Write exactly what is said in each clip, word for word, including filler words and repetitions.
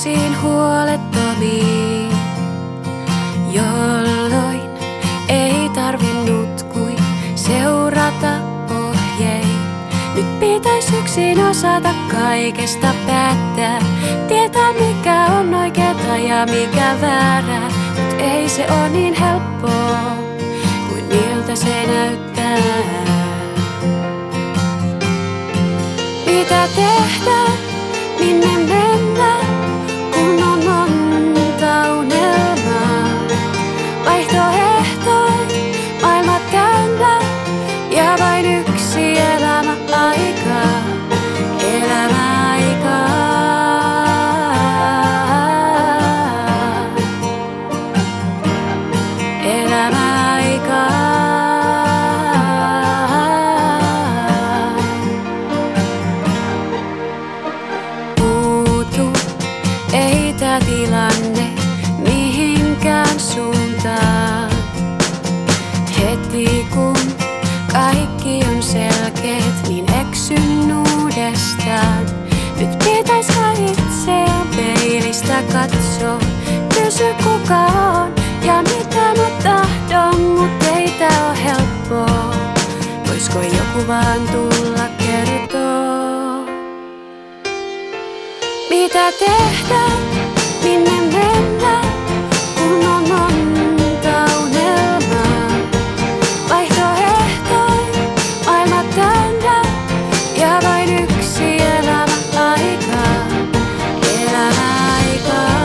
yksin huolettomiin, jolloin ei tarvinnut kuin seurata ohjein. Nyt pitäis yksin osata kaikesta päättää, tietää mikä on oikeeta ja mikä väärää. Mut ei se oo niin helppoa kuin miltä se näyttää. Mitä tehdä, minne mennä, kun on monta unelmaa? Vaihtoehtoin maailma täynnä ja vain yksi elämä aikaa. Elämä aikaa. Elämä aikaa. Ei tää tilanne mihinkään suuntaan. Heti kun kaikki on selkeet, niin eksyn uudestaan. Nyt pitäis itseään peilistä katsoa. Kysy kuka on ja mitä mä tahdon, mut ei tää oo helppoa. Voisko joku vaan tulla kertoo? Mitä tehdä, minne mennä, kun on monta unelmaa? Vaihtoehtoin maailma täynnä ja vain yksi elämä aikaa. Elämä aikaa.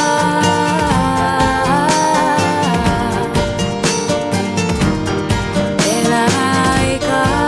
Elämä aikaa.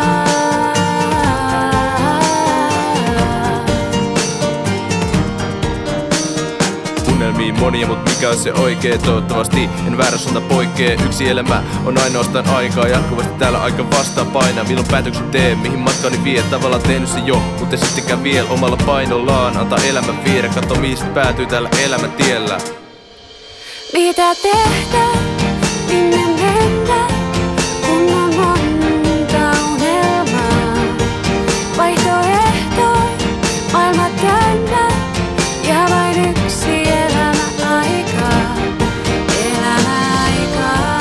Unelmiin monia, mut mikä on se oikee? Toivottavasti en väärä suunta poikkee. Yksi elämä on ainoastaan aikaa. Jatkuvasti täällä aika vastaan painaa. Milloin päätöksen teen, mihin matkani vie? Tavallaan tehnyt se jo, mutta sittenkään vielä omalla painollaan. Antaa elämän viedä, katso mistä päätyy tällä elämäntiellä. Mitä tehdä, minne mennä, kun on monta unelmaa? Vaihtoehtoin maailma täynnä ja vain yksi elämä aikaa. Elämä aikaa.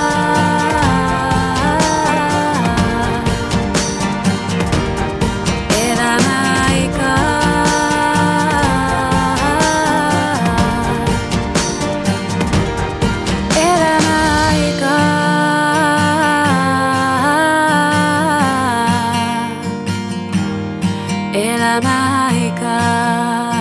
Elämä aikaa. Elämä aikaa. Elämä aikaa.